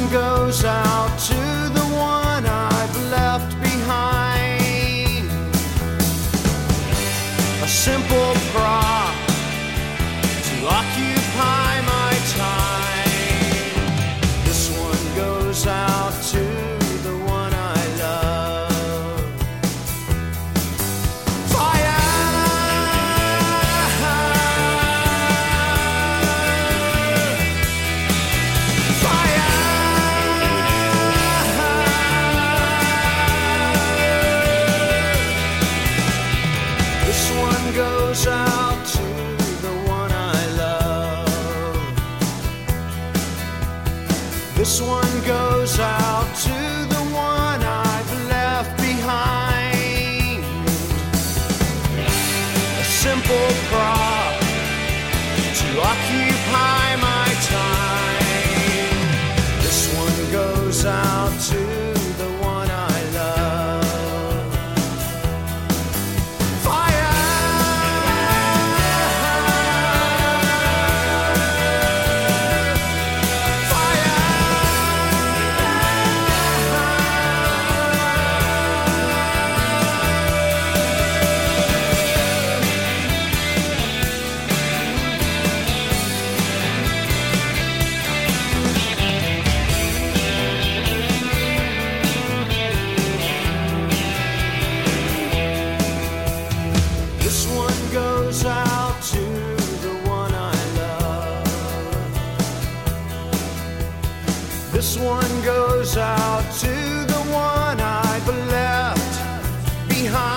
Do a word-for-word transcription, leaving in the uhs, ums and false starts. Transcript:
one goes out to the one I've left behind. A simple prop to occupy my time. This one goes out to the one I love. Fire! Fire! This one goes out to the one I love. This one goes out to the one I've left behind. A simple prop to occupy my time. This one goes out to the one I love. Fire! This one goes out to the one I love. This one goes out to the one I've left behind.